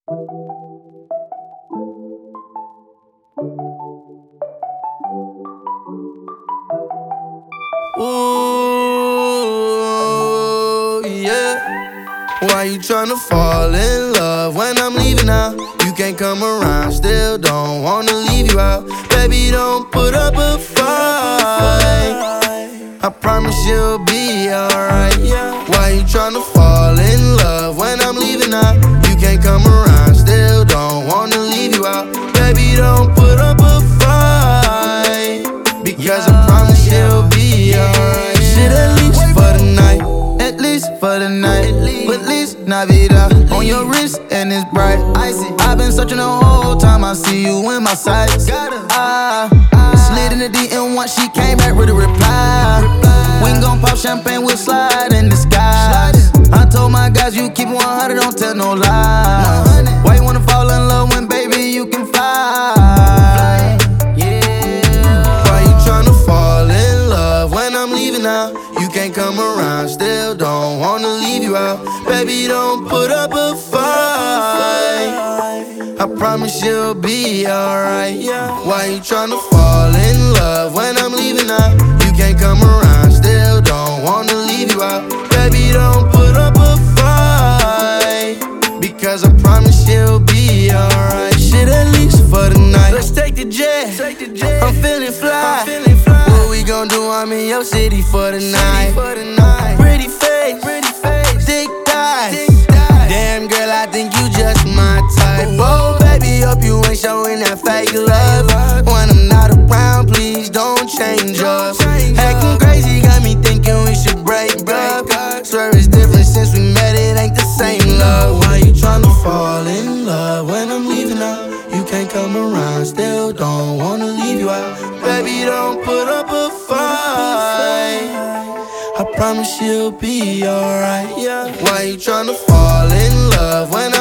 Ooh, yeah. Why you tryna fall in love when I'm leaving out? You can't come around, still don't wanna leave you out. Baby, don't put up a fight. I promise you'll be alright. Why you tryna fall in love when I'm leaving out? You can't come around, still don't wanna leave you out. Baby, don't put up a fight, because I promise you'll be alright. Shit, at least for the night, at least for the night. But at least Navidad on your wrist and it's bright. I've been searching the whole time, I see you in my sights. Slid in the DM once she came back with a reply. We ain't gon' pop champagne, we'll slide in the skies. I told my guys you keep 100, don't tell no lies. Why you wanna fall in love when baby you can fly? Why you tryna fall in love when I'm leaving out? You can't come around, still don't wanna leave you out. Baby, don't put up a fight. I promise you'll be alright. Why you tryna fall in love when I'm leaving out? You can't come around, still don't wanna leave you out. Baby, don't put up a fight, because I promise you'll be alright. Shit, at least for the night. Let's take the jet. I'm feeling fly. What we gon' do? I'm in your city for the night. Pretty face, thick thighs. Damn girl, I think you just my type. Oh baby, hope you ain't showing that fake love. When I'm not around, please don't change up. Acting crazy got me thinking we should break up. Swear it's different since we met, it ain't the same love. Why you tryna fall in love when I'm leaving out? You can't come around, still don't wanna leave you out. Baby, don't put up a fight. I promise you'll be alright. Why you tryna fall in love when